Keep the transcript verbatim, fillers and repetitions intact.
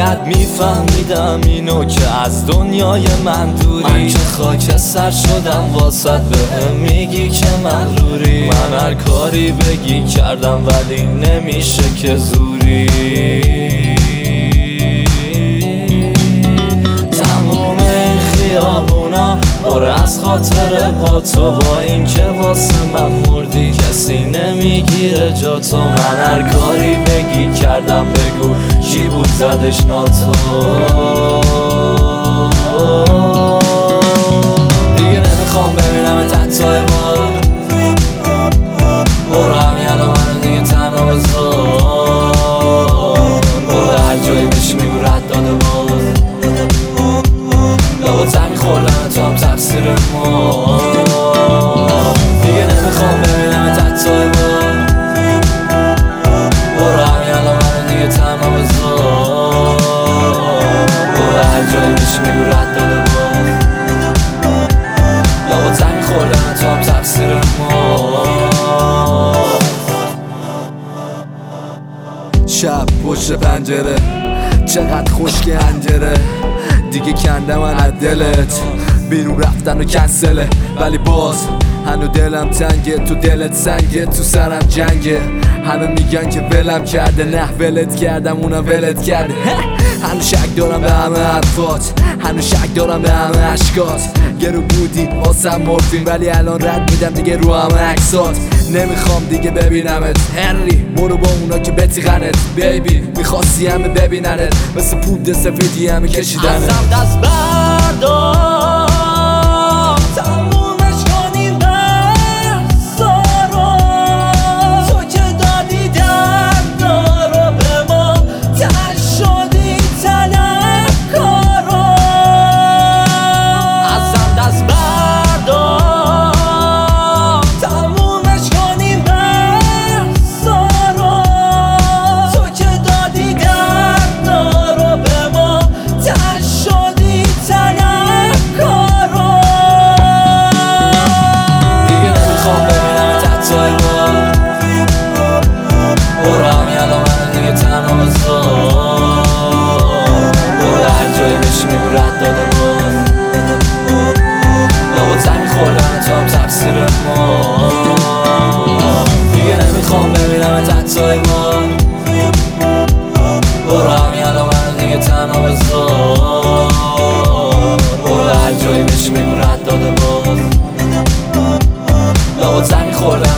باید میفهمیدم اینو که از دنیای من دوری. من که خاک سر شدم واسط بهم میگی که مغروری. من هر کاری بگی کردم ولی نمیشه که زوری. تموم این خیابونا پر از خاطر با تو، با این که واسه من مردی کسی نمیگیره جا تو. من هر کاری بگی کردم بگو چی بود زدش ناتو. دیگه نمیخوام ببینم تنتای بار، برو همین الان منو دیگه تنها بذار. برو هر جایی بشی میگو رد داده باز، لابا تنگ خوردن تو هم تقصیر ما. دیگه نمیخوام ببینم تنتای بار، برو همین الان منو دیگه تنها بذار. برو هر جایی بشی میگو رد داده باز، لابا تنگ خوردن تو هم تقصیر ما. شب پشت پنجره چقدر خشک انجره، دیگه کنده من از دلت. بیرون رفتن و کنسله ولی باز هنو دلم تنگه، تو دلت سنگه، تو سرم جنگه. همه میگن که ولم کرده، نه ولت کردم اونم ولت کرده. هنو شک دارم به همه حرفات، هنو شک دارم به همه عشقات. گرو بودی واسم مورفین ولی الان رد میدم دیگه رو همه عکسات. نمیخوام دیگه ببینمت هنری، برو با اونا که بتیغنت بیبی. میخواستی همه ببیننت مثل پود سفیدی همه کشیدنت. ازم دست بردار تمومش کنیم بحثا رو، تو که دادی دردا رو به ما تر شدی طلبکارا. ازم دست بردار تمومش کنیم بحثا رو، تو که دادی دردا رو به ما تر شدی طلبکارا. دیگه نمیخوام ببینم تحتای بار، برو همین الان منو دیگه تنها بذار. برو هر جایی بشی میگو رد داده باز، لابا تنگ خوردن تو هم تقصیر ما. دیگه نمیخوام ببینم تحتای بار، برو همین الان منو دیگه تنها بذار. برو هر جایی بشی میگو رد داده باز، لابا تنگ خوردن